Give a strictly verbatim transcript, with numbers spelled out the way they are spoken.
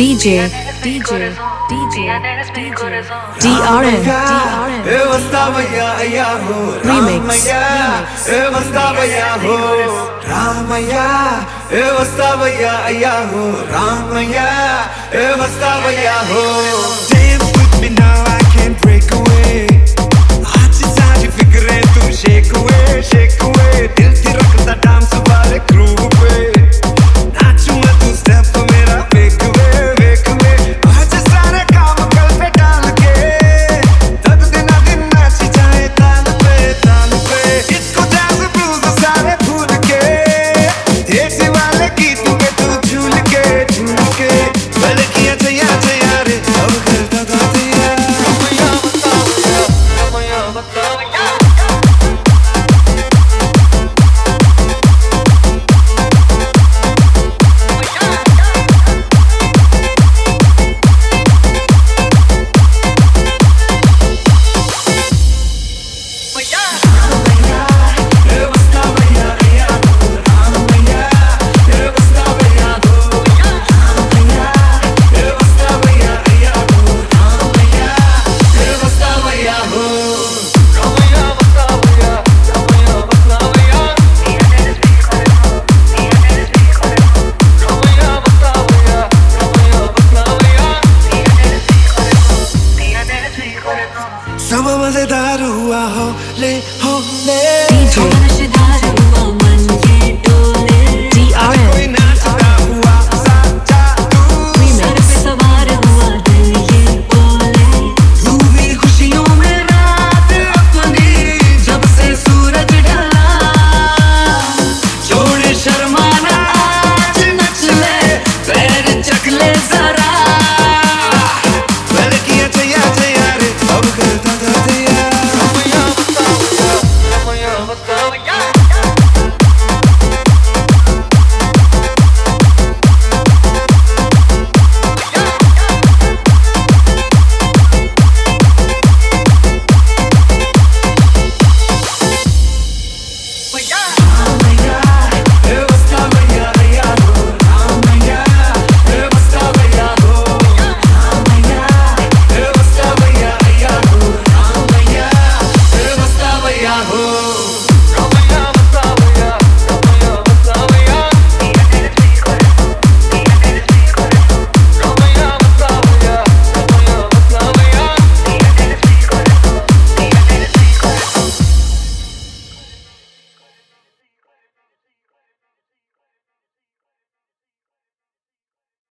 DJ, DJ, DJ, DJ, D R N, D R N, Remix, Remix, Ramaya, dance with me now, I can't break away. Aaj saari fikrein tu shake away, shake away. Dil se rakhta dance wale groove pe. Nachu main tu step mera wake away, wake away. Aaj sare kaam kal pe daal ke. Tad dina din nachi jaye taal pe, taal pe. Isko dance blues sare bhool ke. Desi wale geet mein tu jhool ke, jhool ke. Balkiyan chaya chaya re, ab karta gaate ya. Ramaya bata bata. सब मजेदार हुआ हो ले